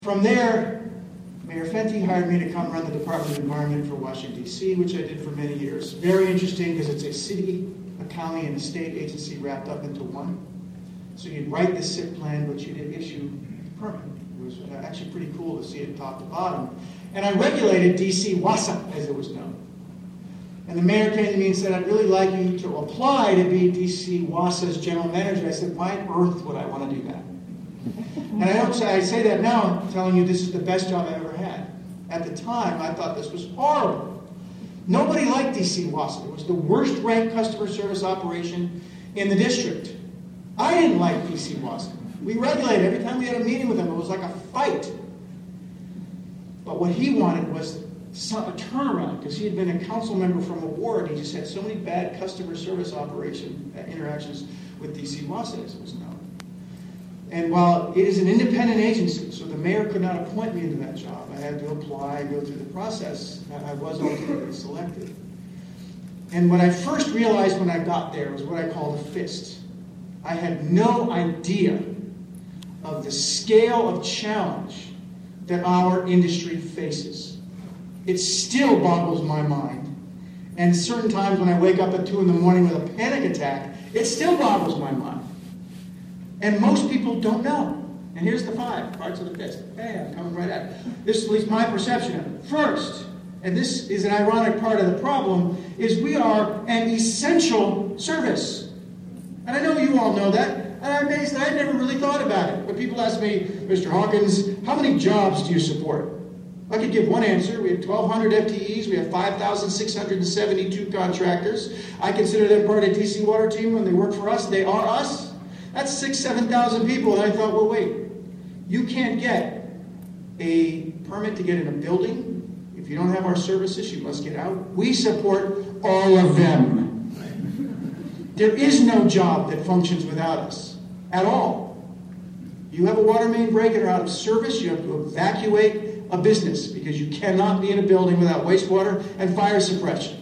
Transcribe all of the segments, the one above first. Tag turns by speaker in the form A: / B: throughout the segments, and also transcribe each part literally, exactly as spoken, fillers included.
A: From there, Mayor Fenty hired me to come run the Department of Environment for Washington, D C, which I did for many years. Very interesting because it's a city, a county, and a state agency wrapped up into one. So you'd write the S I P plan, but you'd issue the permit. It was actually pretty cool to see it top to bottom. And I regulated D C WASA, as it was known. And the mayor came to me and said, I'd really like you to apply to be D C WASA's general manager. I said, why on earth would I want to do that? And I don't say, I say that now, I'm telling you this is the best job I ever had. At the time, I thought this was horrible. Nobody liked D C WASA. It was the worst ranked customer service operation in the district. I didn't like D C WASA. We regulated. Every time we had a meeting with him, it was like a fight. But what he wanted was some, a turnaround, because he had been a council member from a ward. He just had so many bad customer service operation uh, interactions with D C WASA, as it was known. And while it is an independent agency, so the mayor could not appoint me into that job. I had to apply, go through the process. I was ultimately selected. And what I first realized when I got there was what I call the fist. I had no idea of the scale of challenge that our industry faces. It still boggles my mind. And certain times when I wake up at two in the morning with a panic attack, it still boggles my mind. And most people don't know. And here's the five parts of the fist. Hey, I'm coming right at it. This is at least my perception of it. First, and this is an ironic part of the problem, is we are an essential service. And I know you all know that. And I'm amazed I had never really thought about it. But people ask me, Mister Hawkins, how many jobs do you support? I could give one answer. We have twelve hundred F T Es. We have five thousand six hundred seventy-two contractors. I consider them part of the D C Water team. When they work for us, they are us. That's six, seven thousand people. And I thought, well, wait. You can't get a permit to get in a building. If you don't have our services, you must get out. We support all of them. There is no job that functions without us at all. You have a water main break and are out of service, you have to evacuate a business because you cannot be in a building without wastewater and fire suppression.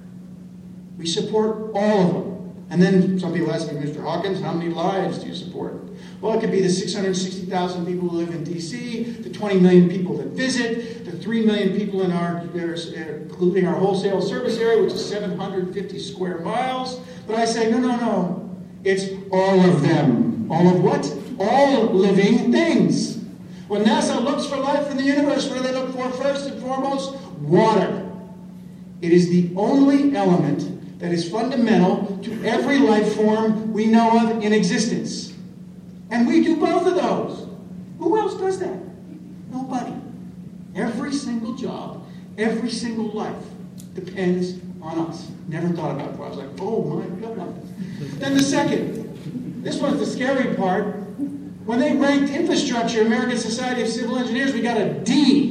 A: We support all of them. And then some people ask me, Mister Hawkins, how many lives do you support? Well, it could be the six hundred sixty thousand people who live in D C, the twenty million people that visit, the three million people in our, including our wholesale service area, which is seven hundred fifty square miles. But I say, no, no, no. It's all of them. All of what? All living things. When NASA looks for life in the universe, what do they look for first and foremost? Water. It is the only element that is fundamental to every life form we know of in existence. And we do both of those. Who else does that? Nobody. Every single job, every single life depends on us. Never thought about it. I was like, oh my God. Then the second, this was the scary part. When they ranked infrastructure, American Society of Civil Engineers, we got a D.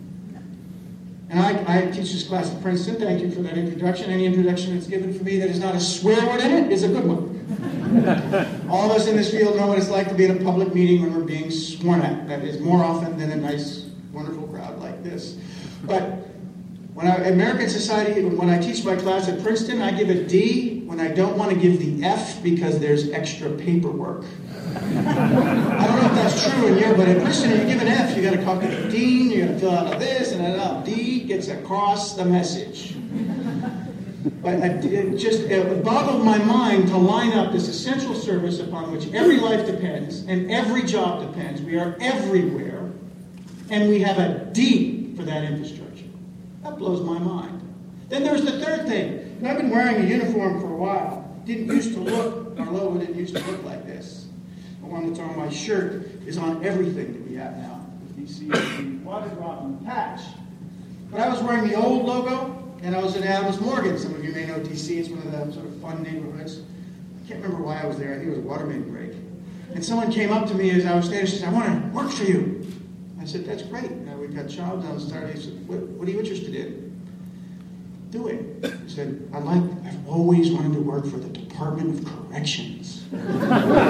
A: And I, I teach this class at Princeton. Thank you for that introduction. Any introduction that's given for me that is not a swear word in it is a good one. All of us in this field know what it's like to be in a public meeting when we're being sworn at. That is more often than a nice, wonderful crowd like this. But when I, American Society, when I teach my class at Princeton, I give a D when I don't want to give the F because there's extra paperwork. I don't know if that's true in your, but at Princeton, if you give an F, you got to copy the dean, you got to fill out this and that. D gets across the message. But it just it boggled my mind to line up this essential service upon which every life depends and every job depends. We are everywhere, and we have a D for that infrastructure. That blows my mind. Then there's the third thing. And I've been wearing a uniform for a while. Didn't used to look, our logo didn't used to look like this. The one that's on my shirt is on everything that we have now. You see the water drop and the patch. But I was wearing the old logo, and I was in Adams Morgan. Some of you may know D C. It's one of the sort of fun neighborhoods. I can't remember why I was there. I think it was a water main break. And someone came up to me as I was standing. She said, I want to work for you. I said, that's great. Now, we've got jobs on Saturday. He said, what, what are you interested in? Do it. He said, I like, I've always wanted to work for the Department of Corrections. And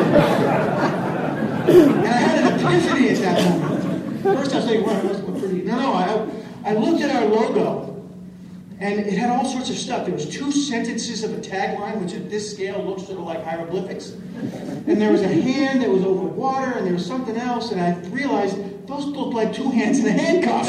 A: I had an epiphany at that moment. First I was like, well, it must look pretty. No, no, I, I looked at our logo. And it had all sorts of stuff. There was two sentences of a tagline, which at this scale looks sort of like hieroglyphics. And there was a hand that was over water, and there was something else. And I realized those look like two hands in a handcuff.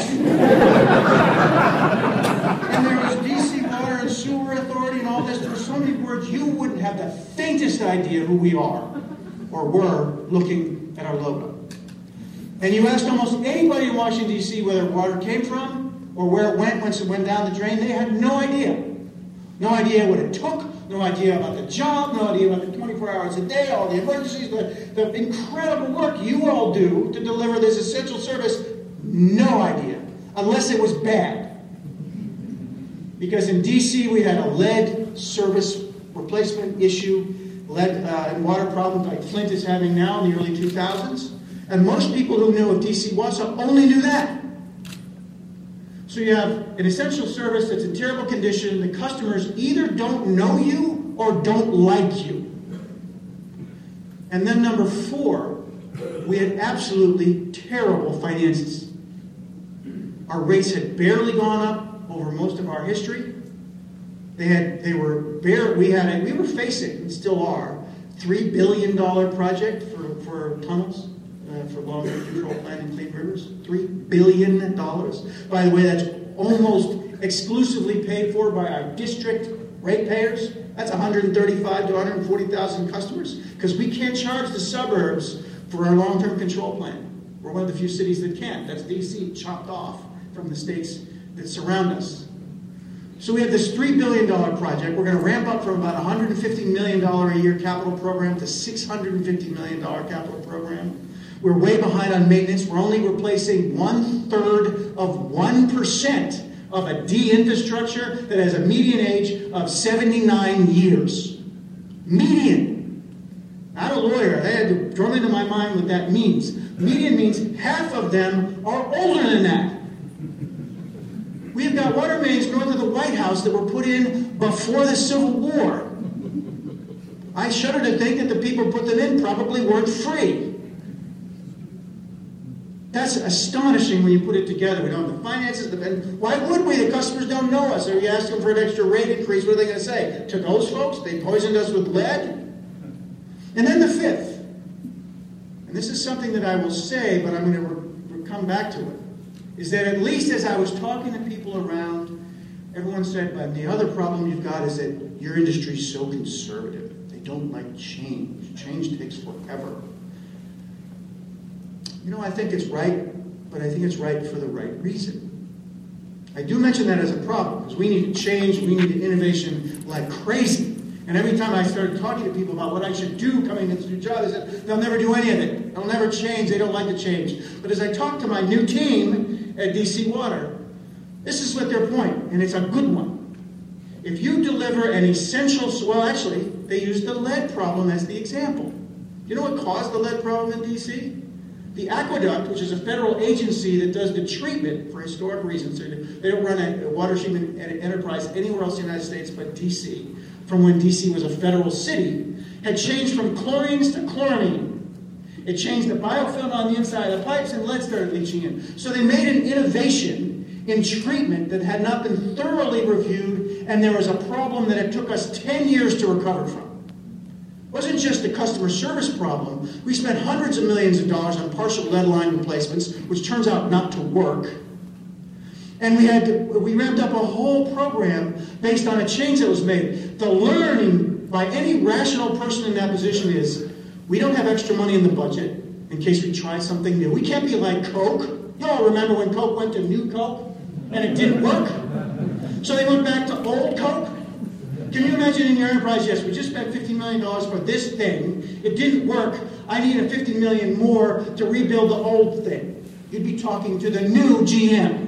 A: And there was D C Water and Sewer Authority and all this. There were so many words, you wouldn't have the faintest idea who we are or were looking at our logo. And you asked almost anybody in Washington, D C whether water came from or where it went once it went down the drain. They had no idea. No idea what it took, no idea about the job, no idea about the twenty-four hours a day, all the emergencies, the, the incredible work you all do to deliver this essential service. No idea, unless it was bad. Because in D C we had a lead service replacement issue, lead uh, and water problem like Flint is having now in the early two thousands. And most people who knew of D C Water only knew that. So you have an essential service that's in terrible condition. The customers either don't know you or don't like you. And then number four, we had absolutely terrible finances. Our rates had barely gone up over most of our history. They had, they were bare, we had, a, we were facing, and still are, three billion dollars project for, for tunnels. Uh, for long-term control plan in Clean Rivers, three billion dollars. By the way, that's almost exclusively paid for by our district ratepayers. That's one hundred thirty-five to one hundred forty thousand customers, because we can't charge the suburbs for our long-term control plan. We're one of the few cities that can't. That's D C, chopped off from the states that surround us. So we have this three billion dollars project. We're going to ramp up from about one hundred fifty million dollars a year capital program to six hundred fifty million dollars capital program. We're way behind on maintenance. We're only replacing one-third of one percent of a D infrastructure that has a median age of seventy-nine years. Median. Not a lawyer. I had to drum into my mind what that means. Median means half of them are older than that. We've got water mains north of the White House that were put in before the Civil War. I shudder to think that the people who put them in probably weren't free. That's astonishing when you put it together. We don't have the finances. And why would we? The customers don't know us. Or you ask them for an extra rate increase, what are they going to say? To those folks, they poisoned us with lead? And then the fifth. And this is something that I will say, but I'm going to re- re- come back to it. Is that at least as I was talking to people around, everyone said, but the other problem you've got is that your industry is so conservative. They don't like change. Change takes forever. You know, I think it's right, but I think it's right for the right reason. I do mention that as a problem, because we need to change, we need innovation like crazy. And every time I started talking to people about what I should do coming into this new job, they said, they'll never do any of it. They'll never change. They don't like to change. But as I talk to my new team at D C Water, this is what their point, and it's a good one. If you deliver an essential, well, actually, they used the lead problem as the example. You know what caused the lead problem in D C? The Aqueduct, which is a federal agency that does the treatment for historic reasons, they don't run a water treatment enterprise anywhere else in the United States but D C, from when D C was a federal city, had changed from chlorines to chloramine. It changed the biofilm on the inside of the pipes, and lead started leaching in. So they made an innovation in treatment that had not been thoroughly reviewed, and there was a problem that it took us ten years to recover from. It wasn't just a customer service problem. We spent hundreds of millions of dollars on partial lead line replacements, which turns out not to work. And we had to, we ramped up a whole program based on a change that was made. The learning by any rational person in that position is, we don't have extra money in the budget in case we try something new. We can't be like Coke. You all remember when Coke went to New Coke and it didn't work? So they went back to old Coke. Can you imagine in your enterprise, yes, we just spent fifty million dollars for this thing. It didn't work. I need a fifty million dollars more to rebuild the old thing. You'd be talking to the new G M.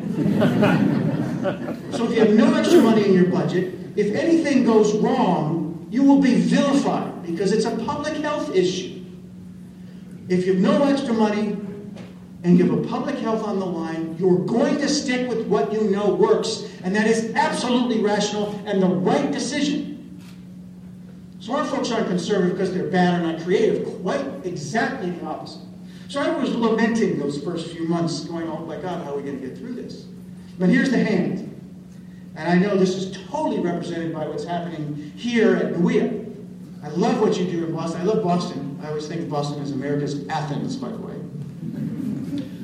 A: So if you have no extra money in your budget, if anything goes wrong, you will be vilified because it's a public health issue. If you have no extra money and you have a public health on the line, you're going to stick with what you know works, and that is absolutely rational and the right decision. So our folks aren't conservative because they're bad or not creative. Quite exactly the opposite. So I was lamenting those first few months, going, oh my God, how are we going to get through this? But here's the hand. And I know this is totally represented by what's happening here at N W I A. I love what you do in Boston. I love Boston. I always think of Boston as America's Athens, by the way.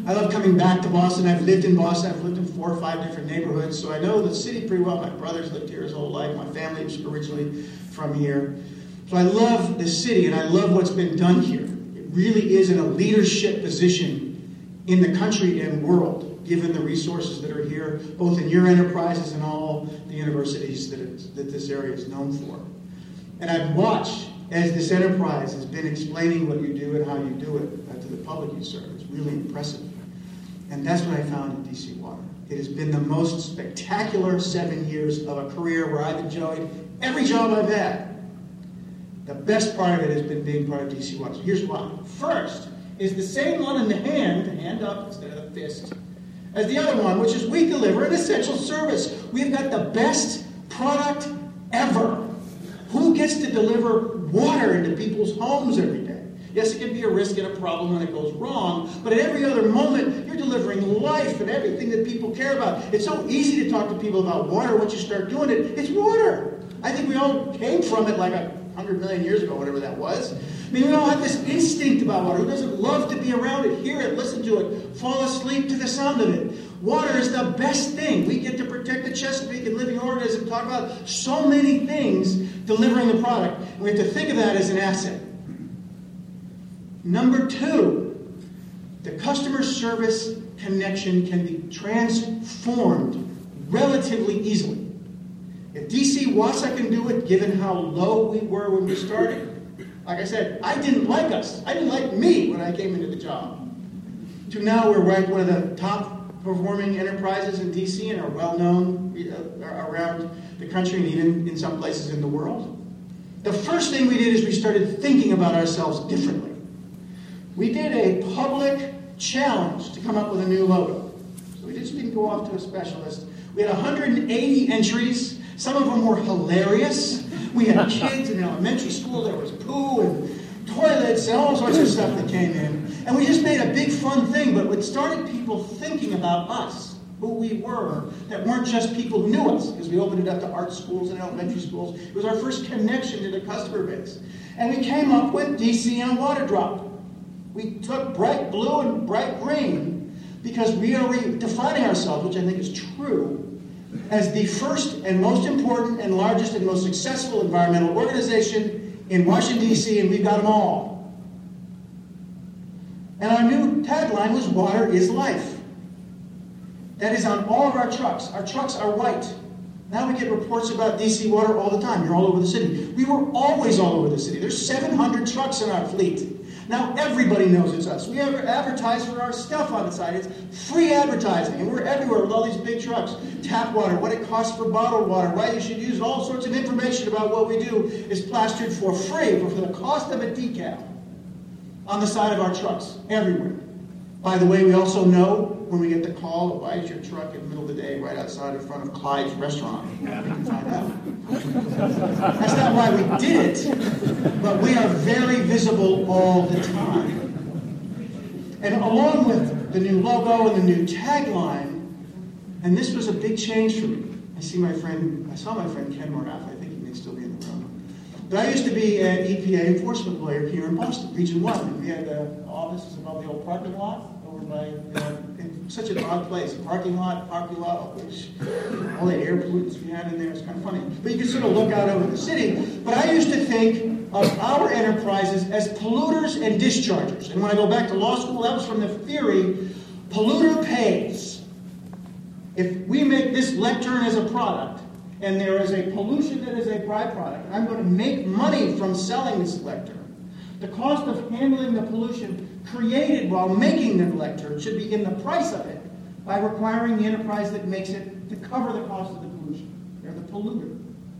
A: I love coming back to Boston. I've lived in Boston. I've lived in four or five different neighborhoods, so I know the city pretty well. My brother's lived here his whole life. My family was originally from here. So I love the city, and I love what's been done here. It really is in a leadership position in the country and world, given the resources that are here, both in your enterprises and all the universities that, it, that this area is known for. And I've watched as this enterprise has been explaining what you do and how you do it uh, to the public you serve. It's really impressive. And that's what I found at D C Water. It has been the most spectacular seven years of a career where I've enjoyed every job I've had. The best part of it has been being part of D C Water. So here's why. First is the same one in the hand, the hand up instead of the fist, as the other one, which is we deliver an essential service. We've got the best product ever. Who gets to deliver water into people's homes every day? Yes, it can be a risk and a problem when it goes wrong, but at every other moment, you're delivering life and everything that people care about. It's so easy to talk to people about water once you start doing it. It's water. I think we all came from it like a hundred million years ago, whatever that was. I mean, we all have this instinct about water. Who doesn't love to be around it, hear it, listen to it, fall asleep to the sound of it? Water is the best thing. We get to protect the Chesapeake and living organisms, talk about so many things delivering the product. And we have to think of that as an asset. Number two, the customer service connection can be transformed relatively easily. If D C WASA can do it, given how low we were when we started, like I said, I didn't like us. I didn't like me when I came into the job. To now we're ranked one of the top performing enterprises in D C and are well known around the country and even in some places in the world. The first thing we did is we started thinking about ourselves differently. We did a public challenge to come up with a new logo. So we just didn't go off to a specialist. We had one hundred eighty entries. Some of them were hilarious. We had kids in elementary school. There was poo and toilets and all sorts of stuff that came in. And we just made a big fun thing, but it started people thinking about us, who we were, that weren't just people who knew us, because we opened it up to art schools and elementary schools. It was our first connection to the customer base. And we came up with D C on Water Drop. We took bright blue and bright green because we are defining ourselves, which I think is true, as the first and most important and largest and most successful environmental organization in Washington, D C, and we've got them all. And our new tagline was, water is life. That is on all of our trucks. Our trucks are white. Now we get reports about D C Water all the time. You're all over the city. We were always all over the city. There's seven hundred trucks in our fleet. Now everybody knows it's us. We have advertised for our stuff on the site. It's free advertising, and we're everywhere with all these big trucks. Tap water, what it costs for bottled water, why you should use it, all sorts of information about what we do is plastered for free, for the cost of a decal on the side of our trucks, everywhere. By the way, we also know when we get the call, why is your truck in the middle of the day right outside in front of Clyde's restaurant? We can find out. That's not why we did it, but we are very visible all the time. And along with the new logo and the new tagline, and this was a big change for me. I see my friend, I saw my friend Ken Morath, I think he may still be in the room. But I used to be an E P A enforcement lawyer here in Boston, Region one. We had uh, offices above the old parking lot over by, uh, in such an odd place. Parking lot, parking lot, which all the air pollutants we had in there, it's kind of funny. But you can sort of look out over the city. But I used to think of our enterprises as polluters and dischargers. And when I go back to law school, that was from the theory, polluter pays. If we make this lectern as a product, and there is a pollution that is a byproduct, and I'm going to make money from selling this lectern, the cost of handling the pollution created while making the lectern should be in the price of it by requiring the enterprise that makes it to cover the cost of the pollution. They're the polluter.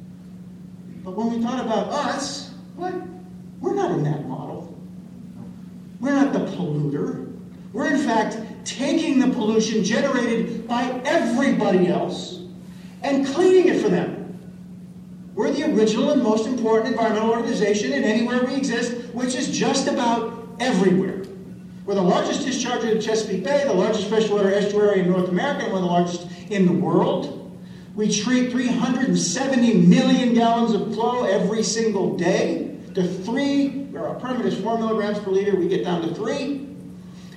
A: But when we thought about us, what? We're not in that model. We're not the polluter. We're in fact taking the pollution generated by everybody else and cleaning it for them. We're the original and most important environmental organization in anywhere we exist, which is just about everywhere. We're the largest discharger in the Chesapeake Bay, the largest freshwater estuary in North America, and one of the largest in the world. We treat three hundred seventy million gallons of flow every single day to three, or our permit is four milligrams per liter, we get down to three.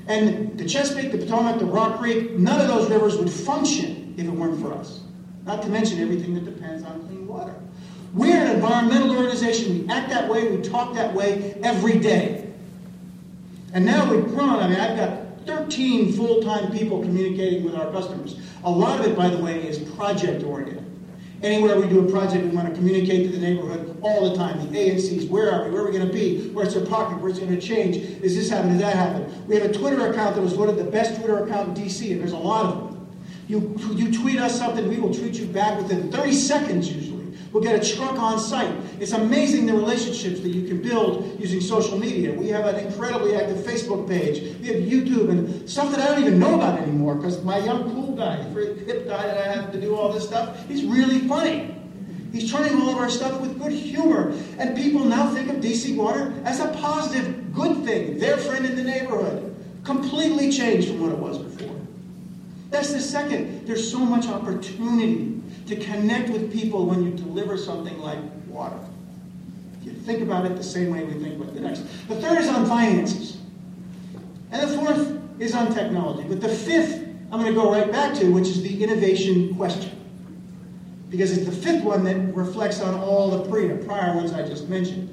A: And the Chesapeake, the Potomac, the Rock Creek, none of those rivers would function if it weren't for us. Not to mention everything that depends on clean water. We're an environmental organization. We act that way, we talk that way every day. And now we've grown. I mean, I've got thirteen full-time people communicating with our customers. A lot of it, by the way, is project-oriented. Anywhere we do a project, we want to communicate to the neighborhood all the time. The A N Cs, where are we? Where are we going to be? Where's their pocket? Where's it going to change? Is this happening? Does that happen? We have a Twitter account that was voted the best Twitter account in D C, and there's a lot of them. You, you tweet us something, we will tweet you back within thirty seconds usually. We'll get a truck on site. It's amazing the relationships that you can build using social media. We have an incredibly active Facebook page. We have YouTube and stuff that I don't even know about anymore because my young cool guy, the hip guy that I have to do all this stuff, he's really funny. He's turning all of our stuff with good humor. And people now think of D C Water as a positive, good thing. Their friend in the neighborhood. Completely changed from what it was before. That's the second. There's so much opportunity to connect with people when you deliver something like water. If you think about it the same way we think about the next. The third is on finances. And the fourth is on technology. But the fifth, I'm going to go right back to, which is the innovation question. Because it's the fifth one that reflects on all the prior ones I just mentioned.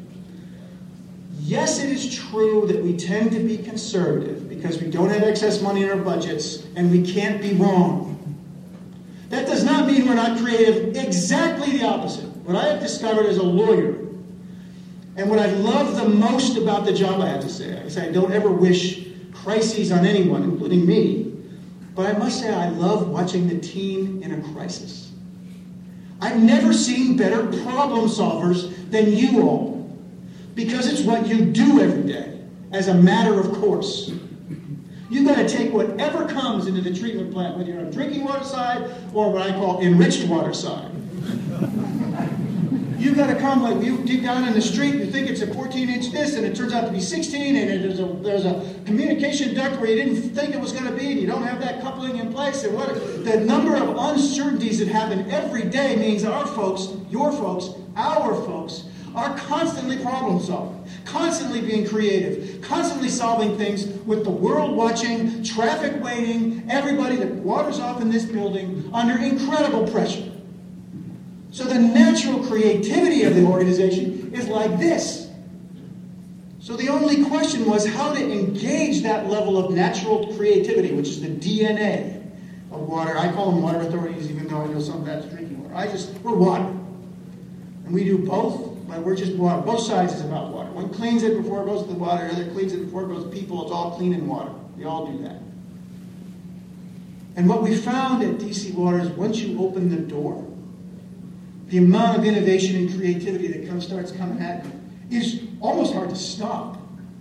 A: Yes, it is true that we tend to be conservative because we don't have excess money in our budgets and we can't be wrong. That does not mean we're not creative. Exactly the opposite. What I have discovered as a lawyer, and what I love the most about the job I have to say, I say I don't ever wish crises on anyone, including me, but I must say I love watching the team in a crisis. I've never seen better problem solvers than you all, because it's what you do every day as a matter of course. You've got to take whatever comes into the treatment plant, whether you're on drinking water side or what I call enriched water side. You've got to come, like you dig down in the street, you think it's a fourteen inch this, and it turns out to be sixteen, and there's a, there's a communication duct where you didn't think it was going to be, and you don't have that coupling in place. And what the number of uncertainties that happen every day means our folks, your folks, our folks, are constantly problem solving, constantly being creative, constantly solving things with the world watching, traffic waiting, everybody, the water's off in this building, under incredible pressure. So the natural creativity of the organization is like this. So the only question was how to engage that level of natural creativity, which is the D N A of water. I call them water authorities, even though I know some of that's drinking water. I just, we're water. And we do both. But we're just water. Both sides is about water. One cleans it before it goes to the water, the other cleans it before it goes to people. It's all clean in water. We all do that. And what we found at D C Water is once you open the door, the amount of innovation and creativity that comes starts coming at you is almost hard to stop.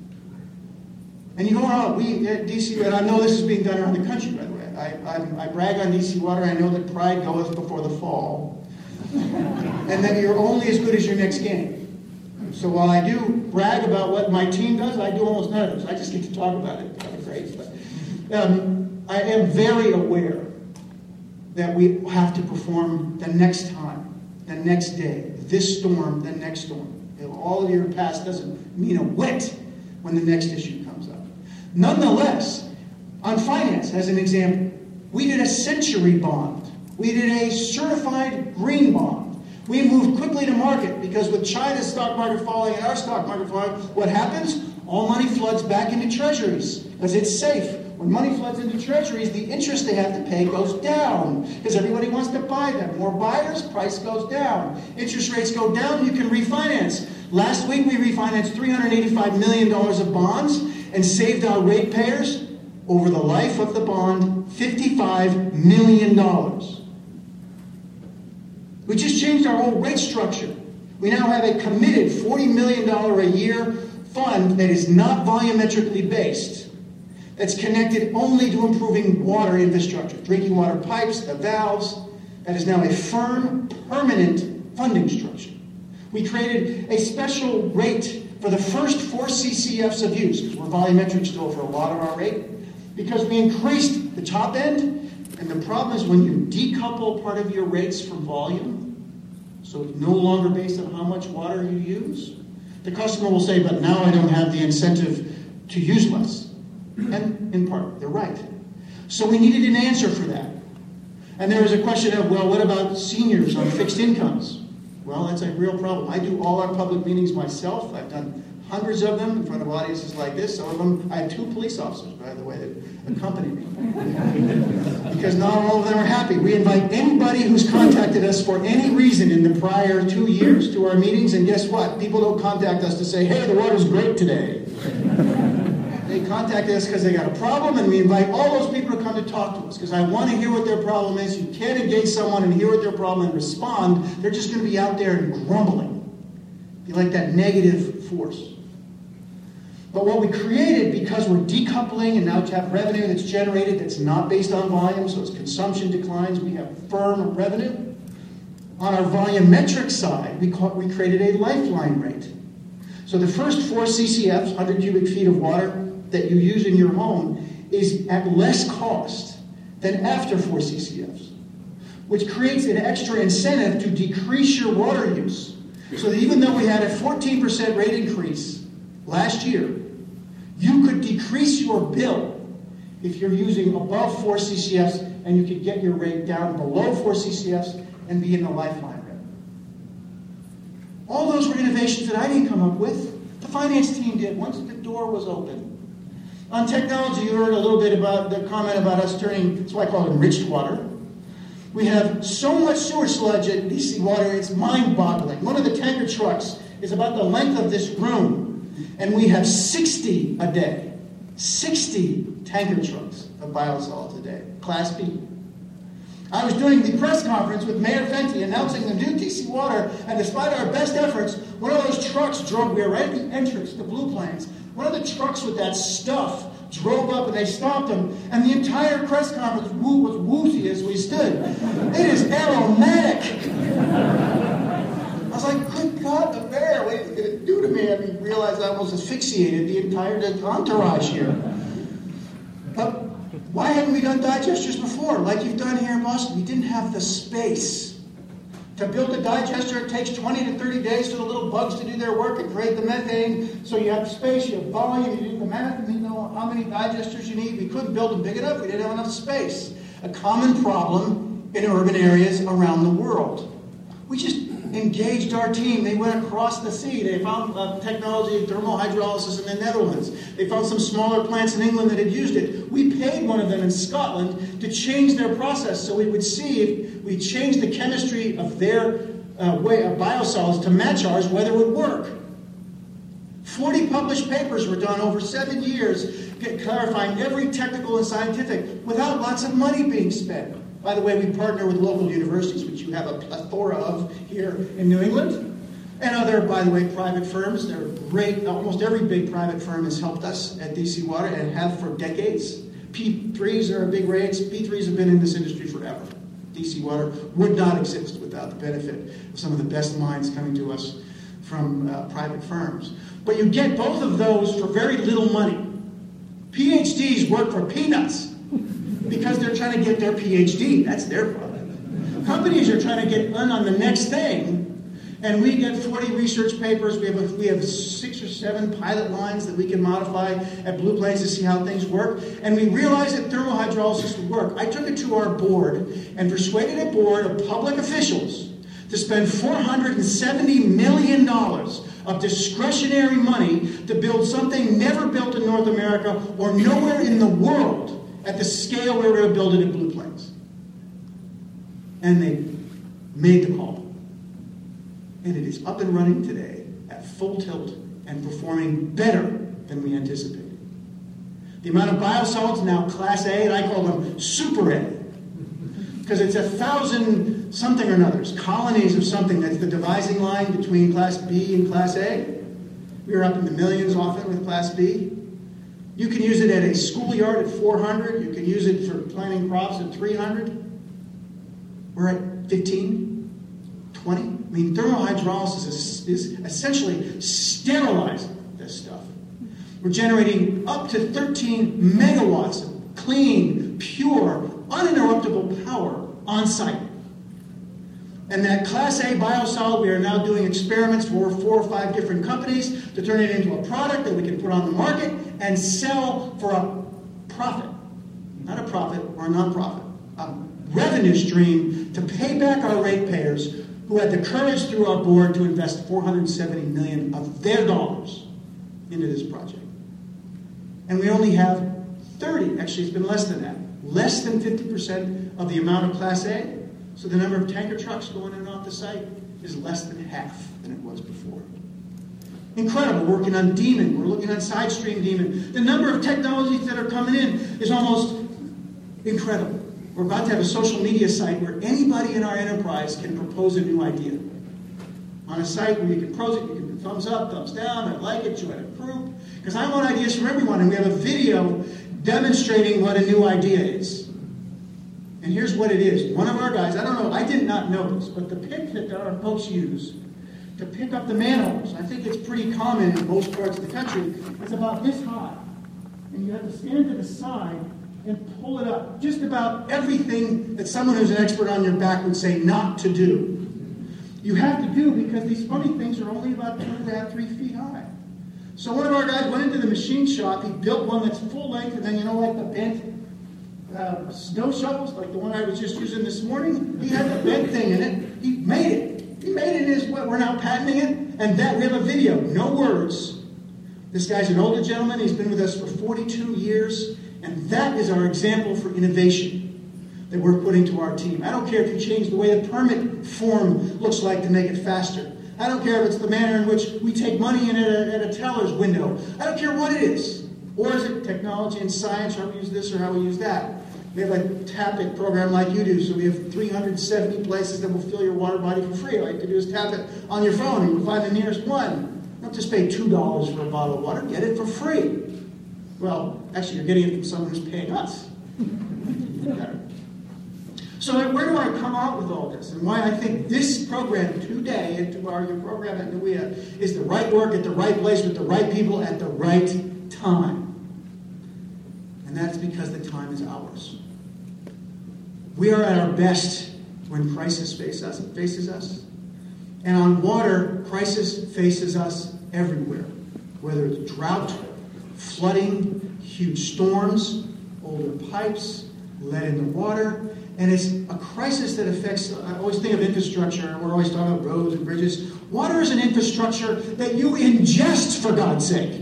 A: And you go, oh, we at D C, and I know this is being done around the country, by the way. I, I, I brag on D C Water. I know that pride goeth before the fall. And that you're only as good as your next game. So while I do brag about what my team does, I do almost none of this. I just get to talk about it. It's kind of great. But, um, I am very aware that we have to perform the next time, the next day, this storm, the next storm. All of your past doesn't mean a whit when the next issue comes up. Nonetheless, on finance, as an example, we did a century bond. We did a certified green bond. We moved quickly to market because with China's stock market falling and our stock market falling, what happens? All money floods back into treasuries because it's safe. When money floods into treasuries, the interest they have to pay goes down because everybody wants to buy them. More buyers, price goes down. Interest rates go down, you can refinance. Last week we refinanced three hundred eighty-five million dollars of bonds and saved our ratepayers over the life of the bond fifty-five million dollars. We just changed our whole rate structure. We now have a committed forty million dollars a year fund that is not volumetrically based, that's connected only to improving water infrastructure, drinking water pipes, the valves. That is now a firm, permanent funding structure. We created a special rate for the first four C C Fs of use, because we're volumetric still for a lot of our rate, because we increased the top end. And the problem is when you decouple part of your rates from volume, so it's no longer based on how much water you use, the customer will say, but now I don't have the incentive to use less. And in part, they're right. So we needed an answer for that. And there was a question of, well, what about seniors on fixed incomes? Well, that's a real problem. I do all our public meetings myself. I've done hundreds of them in front of audiences like this. Some of them, I have two police officers, by the way, that accompany me. Because not all of them are happy. We invite anybody who's contacted us for any reason in the prior two years to our meetings, and guess what? People don't contact us to say, hey, the water's great today. They contacted us because they got a problem, and we invite all those people to come to talk to us, because I want to hear what their problem is. You can't engage someone and hear what their problem and respond. They're just going to be out there and grumbling. Be like that negative force. But what we created, because we're decoupling and now have revenue that's generated that's not based on volume, so as consumption declines, we have firm revenue. On our volumetric side, we, call, we created a lifeline rate. So the first four C C Fs, one hundred cubic feet of water, that you use in your home is at less cost than after four C C Fs, which creates an extra incentive to decrease your water use. So that even though we had a fourteen percent rate increase last year, you could decrease your bill if you're using above four C C Fs, and you could get your rate down below four C C Fs and be in the lifeline rate. All those were innovations that I didn't come up with. The finance team did once the door was open. On technology, you heard a little bit about the comment about us turning, that's why I call it enriched water. We have so much sewer sludge at D C Water, it's mind-boggling. One of the tanker trucks is about the length of this room. And we have sixty a day. sixty tanker trucks of biosolids a day. Class B. I was doing the press conference with Mayor Fenty announcing the new D C Water, and despite our best efforts, one of those trucks drove, we were right at the entrance to Blue Plains. One of the trucks with that stuff drove up and they stopped them, and the entire press conference was woozy as we stood. It is aromatic. I was like, good God, the mayor, what are you going to do to me? I mean, realized I almost asphyxiated the entire entourage here. But why hadn't we done digesters before? Like you've done here in Boston, we didn't have the space. To build a digester, it takes twenty to thirty days for the little bugs to do their work and create the methane. So you have space, you have volume, you do the math, and you know how many digesters you need. We couldn't build them big enough. We didn't have enough space. A common problem in urban areas around the world. We just engaged our team. They went across the sea. They found uh, technology in thermal hydrolysis in the Netherlands. They found some smaller plants in England that had used it. We paid one of them in Scotland to change their process so we would see if we changed the chemistry of their uh, way of biosolids to match ours, whether it would work. forty published papers were done over seven years, clarifying every technical and scientific without lots of money being spent. By the way, we partner with local universities, which you have a plethora of here in New England, and other, by the way, private firms. They're great. Almost every big private firm has helped us at D C Water and have for decades. P threes are big rates. P threes have been in this industry forever. D C Water would not exist without the benefit of some of the best minds coming to us from uh, private firms. But you get both of those for very little money. P H Ds work for peanuts, because they're trying to get their P H D. That's their problem. Companies are trying to get on, on the next thing, and we get forty research papers. We have, a, we have six or seven pilot lines that we can modify at Blue Plains to see how things work. And we realized that thermal hydrolysis would work. I took it to our board and persuaded a board of public officials to spend four hundred seventy million dollars of discretionary money to build something never built in North America or nowhere in the world at the scale we were going to build it in Blue Plains. And they made the call. And it is up and running today at full tilt and performing better than we anticipated. The amount of biosolids now Class A, and I call them Super A, because it's a thousand something or others, colonies of something. That's the dividing line between Class B and Class A. We were up in the millions often with Class B. You can use it at a schoolyard at four hundred. You can use it for planting crops at three hundred. We're at fifteen, twenty. I mean, thermal hydrolysis is, is essentially sterilizing this stuff. We're generating up to thirteen megawatts of clean, pure, uninterruptible power on site. And that Class A biosolid, we are now doing experiments for four or five different companies to turn it into a product that we can put on the market and sell for a profit, not a profit or a non-profit, a revenue stream to pay back our ratepayers who had the courage through our board to invest four hundred seventy million dollars of their dollars into this project. And we only have thirty, actually it's been less than that, less than fifty percent of the amount of Class A. So the number of tanker trucks going in and off the site is less than half than it was before. Incredible, working on Demon, we're looking at Sidestream Demon. The number of technologies that are coming in is almost incredible. We're about to have a social media site where anybody in our enterprise can propose a new idea. On a site where you can propose it, you can do thumbs up, thumbs down, I like it, join a group. Because I want ideas from everyone, and we have a video demonstrating what a new idea is. And here's what it is. One of our guys, I don't know, I did not know this, but the pick that our folks use to pick up the manholes, I think it's pretty common in most parts of the country, is about this high. And you have to stand to the side and pull it up. Just about everything that someone who's an expert on your back would say not to do. You have to do because these funny things are only about two and a half, three feet high. So one of our guys went into the machine shop, he built one that's full length, and then you know like the bent uh, snow shovels, like the one I was just using this morning? He had the bent thing in it. He made it. He made it in his way. We're now patenting it, and that we have a video, no words. This guy's an older gentleman, he's been with us for forty-two years. And that is our example for innovation that we're putting to our team. I don't care if you change the way the permit form looks like to make it faster. I don't care if it's the manner in which we take money in at a, at a teller's window. I don't care what it is. Or is it technology and science, how we use this or how we use that? We have a TAP-IT program like you do, so we have three hundred seventy places that will fill your water body for free. All you have to do is tap it on your phone and you'll find the nearest one. Don't just pay two dollars for a bottle of water, get it for free. Well, actually, you're getting it from someone who's paying us. So where do I come out with all this? And why I think this program today, into our your program at N W I A, is the right work at the right place with the right people at the right time. And that's because the time is ours. We are at our best when crisis faces us, faces us. And on water, crisis faces us everywhere. Whether it's drought, flooding, huge storms, older pipes, lead in the water. And it's a crisis that affects, I always think of infrastructure, and we're always talking about roads and bridges. Water is an infrastructure that you ingest, for God's sake.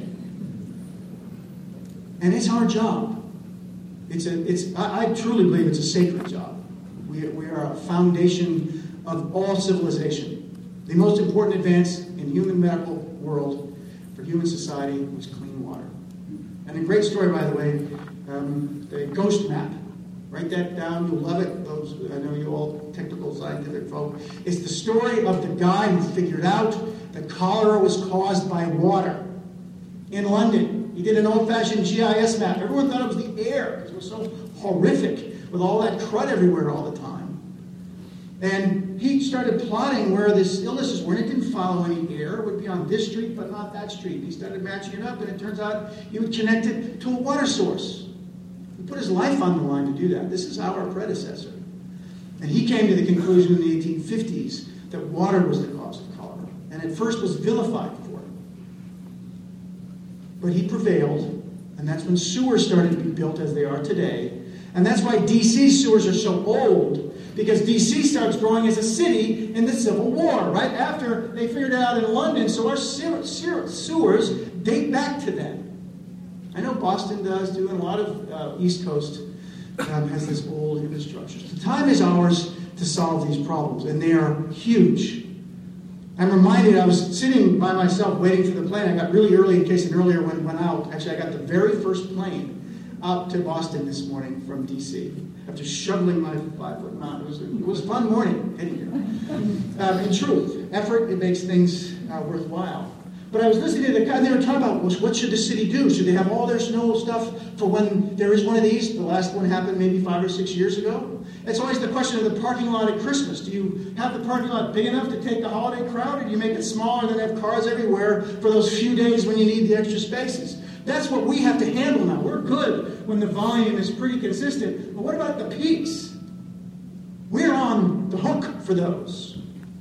A: And it's our job. It's a, it's, I, I truly believe it's a sacred job. We, we are a foundation of all civilization. The most important advance in human medical world for human society was clean water. And a great story, by the way, um, the ghost map. Write that down. You'll love it. Those, I know you all technical scientific folk. It's the story of the guy who figured out that cholera was caused by water in London. He did an old-fashioned G I S map. Everyone thought it was the air because it was so horrific with all that crud everywhere all the time. And he started plotting where this illnesses were, and it didn't follow any air. It would be on this street, but not that street. He started matching it up, and it turns out he would connect it to a water source. He put his life on the line to do that. This is our predecessor. And he came to the conclusion in the eighteen fifties that water was the cause of cholera. And at first was vilified for it. But he prevailed, and that's when sewers started to be built as they are today. And that's why D C sewers are so old, because D C starts growing as a city in the Civil War, right after they figured it out in London. So our sewers date back to then. I know Boston does, too, and a lot of uh, East Coast um, has this old infrastructure. The time is ours to solve these problems, and they are huge. I'm reminded, I was sitting by myself waiting for the plane. I got really early in case an earlier one went out. Actually, I got the very first plane out to Boston this morning from D C after shoveling my five-foot mountain. It was, it was a fun morning getting here. Um, in truth, effort, it makes things uh, worthwhile. But I was listening to the guy, and they were talking about, well, what should the city do? Should they have all their snow stuff for when there is one of these? The last one happened maybe five or six years ago. It's always the question of the parking lot at Christmas. Do you have the parking lot big enough to take the holiday crowd, or do you make it smaller and then have cars everywhere for those few days when you need the extra spaces? That's what we have to handle now. We're good when the volume is pretty consistent. But what about the peaks? We're on the hook for those.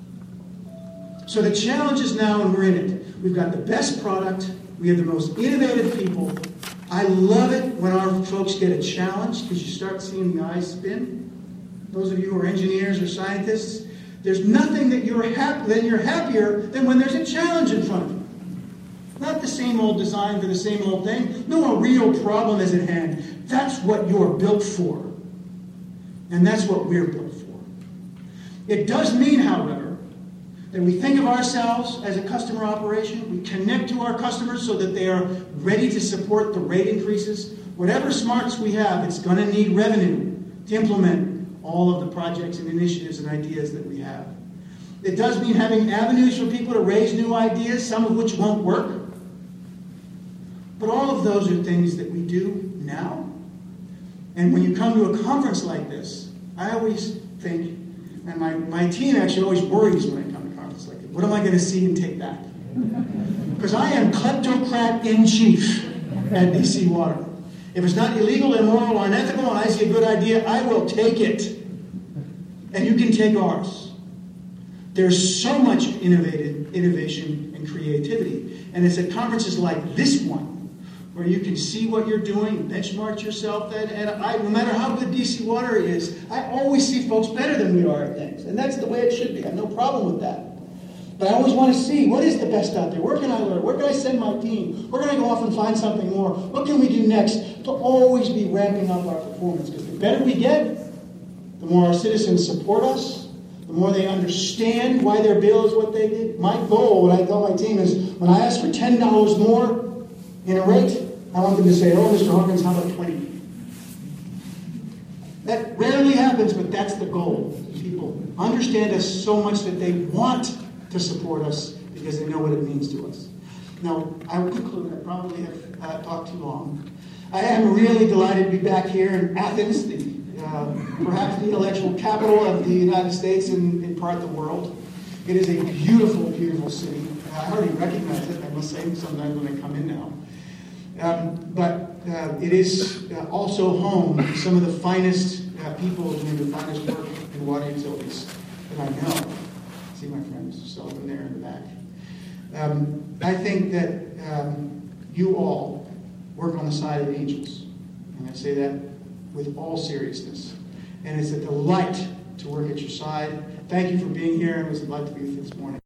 A: So the challenge is now, and we're in it. We've got the best product, we have the most innovative people, I love it when our folks get a challenge because you start seeing the eyes spin. Those of you who are engineers or scientists, there's nothing that you're happy that you're happier than when there's a challenge in front of you. Not the same old design for the same old thing. No, a real problem is at hand. That's what you're built for. And that's what we're built for. It does mean, however, that we think of ourselves as a customer operation. We connect to our customers so that they are ready to support the rate increases. Whatever smarts we have, it's going to need revenue to implement all of the projects and initiatives and ideas that we have. It does mean having avenues for people to raise new ideas, some of which won't work. But all of those are things that we do now. And when you come to a conference like this, I always think, and my, my team actually always worries when I come to conferences like this, what am I going to see and take back? Because I am kleptocrat in chief at D C Water. If it's not illegal, immoral, or unethical, and I see a good idea, I will take it. And you can take ours. There's so much innovative, innovation and creativity. And it's at conferences like this one where you can see what you're doing, benchmark yourself. And, and I, no matter how good D C Water is, I always see folks better than we are at things. And that's the way it should be. I have no problem with that. But I always want to see, what is the best out there? Where can I learn? Where can I send my team? Where can I go off and find something more? What can we do next? To always be ramping up our performance. Because the better we get, the more our citizens support us, the more they understand why their bill is what they did. My goal, what I tell my team is, when I ask for ten dollars more in a rate, I want them to say, oh, Mister Hawkins, how about twenty? That rarely happens, but that's the goal. People understand us so much that they want to support us because they know what it means to us. Now, I will conclude. I probably have uh, talked too long. I am really delighted to be back here in Athens, the, uh, perhaps the intellectual capital of the United States and in part of the world. It is a beautiful, beautiful city. I already recognize it, I must say, sometimes when I come in now. Um, but uh, it is uh, also home to some of the finest uh, people doing the finest work in water utilities that I know. I see my friend Mister Sullivan there in the back. Um, I think that um, you all work on the side of angels. And I say that with all seriousness. And it's a delight to work at your side. Thank you for being here. It was a delight to be with you this morning.